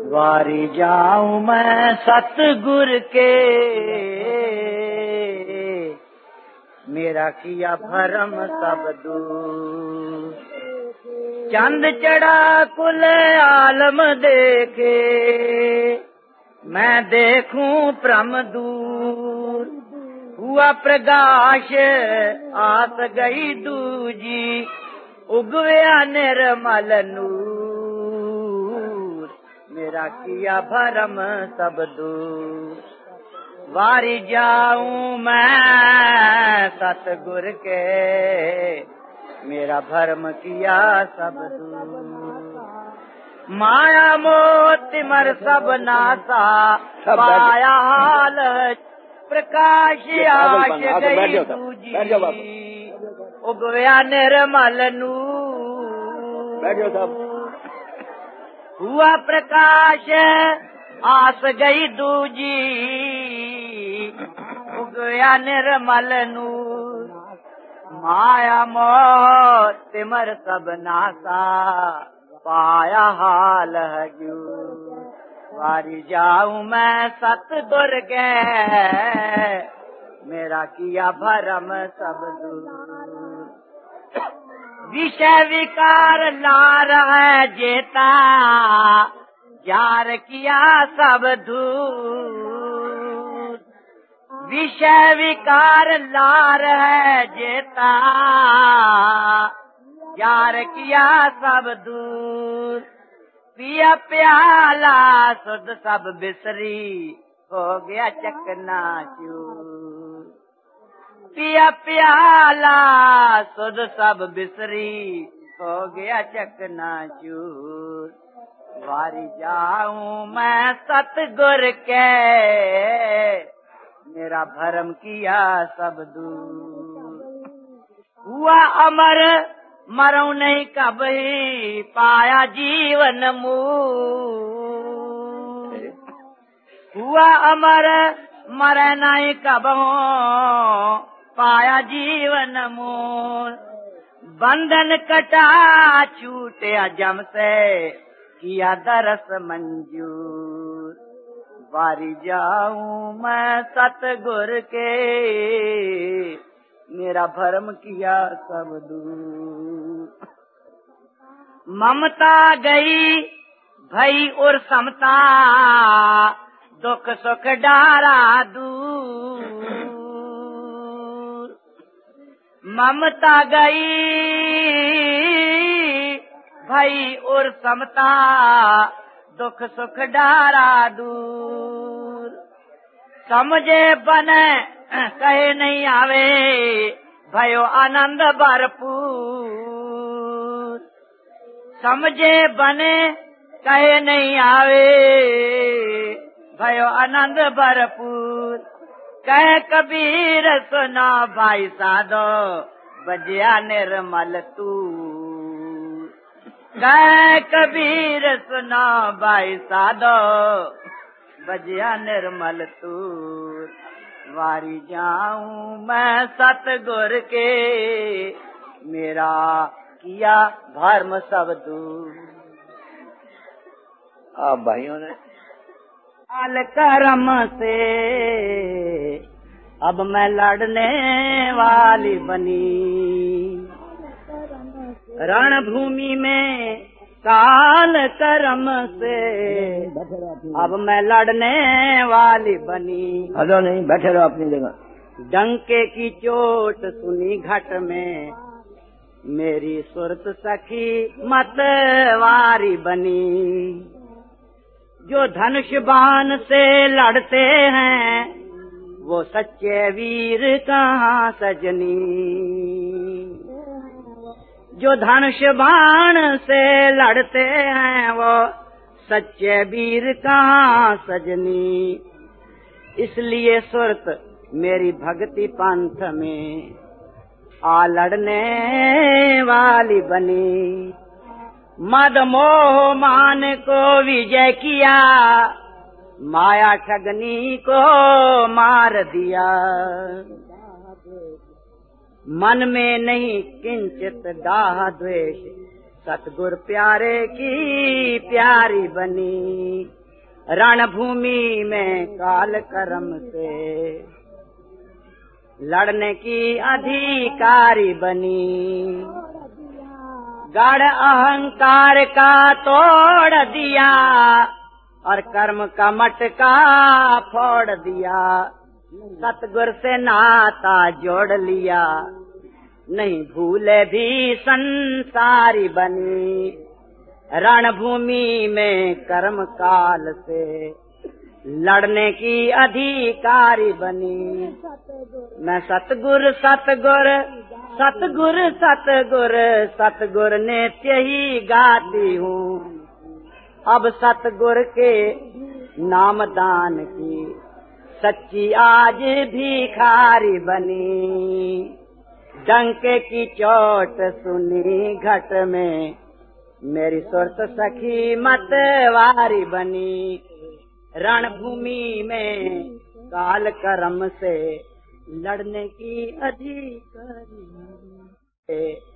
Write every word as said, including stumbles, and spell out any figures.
वारी जाऊं मैं सतगुर के, मेरा किया भरम सब दूर। चंद चढ़ा कुल आलम देखे, मैं देखूं भ्रम दूर। हुआ प्रकाश आस गई दूजी, उगया निर्मल नूर। मेरा किया भरम सब दूर। वारी जाऊं मैं सतगुर के, मेरा भरम किया सब दूर। माया मोह मर सब नासा, पाया हाल प्रकाश आश गई दूजी, उगया निर्मल नूर। हुआ प्रकाश आस गई दूजी, उगया निर्मल नूर। माया मोह तिमर सब नासा, पाया हाल हजूर। वारी जाऊं मैं सतगुर के, मेरा किया भरम सब दूर। विषय विकार लार है जेता, जार किया सब दूर। विषय विकार लार है जेता, जार किया सब दूर। पिया प्याला सुध सब बिसरी, हो गया चकनाचूर। पिया प्याला सुध सब बिसरी, हो गया चकनाचूर। वारी जाऊं मैं सतगुर के, मेरा भरम किया सब दूर। हुआ अमर मरूं नहीं कभी, पाया जीवन मूल। हुआ अमर मरे नहीं कबहू, पाया जीवन मूल। बंधन कटा छूटे जम से, किया दरस मंजूर। वारी जाऊं मैं सतगुर के, मेरा भरम किया सब दूर। ममता गई भई और समता, दुख सुख डारा दूर। ममता गई भई और समता, दुख सुख डारा दूर। समझे बने कहे नहीं आवे, भयो आनंद भरपूर। समझे बने कहे नहीं आवे, भयो आनंद भरपूर। कह कबीर सुना भाई साधो, बजिया निर्मल तूर। कह कबीर सुना भाई साधो, बजिया निर्मल तूर। वारी जाऊं मैं सतगुर के, मेरा किया भरम सब दूर। आप भाइयों ने आल करम से, अब मैं लड़ने वाली बनी। रणभूमि में काल कर्म से, अब मैं लड़ने वाली बनी। हेलो नहीं, बैठे रहो अपनी जगह। डंके की चोट सुनी घट में, मेरी सुरत सखी मतवारी बनी। जो धनुष बाण से लड़ते हैं, वो सच्चे वीर कहाँ सजनी। जो धनुष बाण से लड़ते हैं, वो सच्चे वीर कहाँ सजनी। इसलिए सुरत मेरी भक्ति पंथ में, आ लड़ने वाली बनी। मद मोह मान को विजय किया, माया ठगनी को मार दिया। मन में नहीं किंचित दाह द्वेष, सतगुर प्यारे की प्यारी बनी। रणभूमि में काल कर्म से लड़ने की अधिकारी बनी। गढ़ अहंकार का तोड़ दिया और कर्म का मटका फोड़ दिया। सतगुरु से नाता जोड़ लिया, नहीं भूले भी संसारी बनी। रणभूमि में कर्म काल से लड़ने की अधिकारी बनी। मैं सतगुरु सतगुरु सतगुरु सतगुरु सतगुरु नित्य ही गाती हूँ। अब सतगुरु के नाम दान की सच्ची आज भिखारी बनी। डंके की चोट सुनी घट में, मेरी सुरत सखी मतवारी बनी। रणभूमि में काल कर्म से लड़ने की अधिकारी।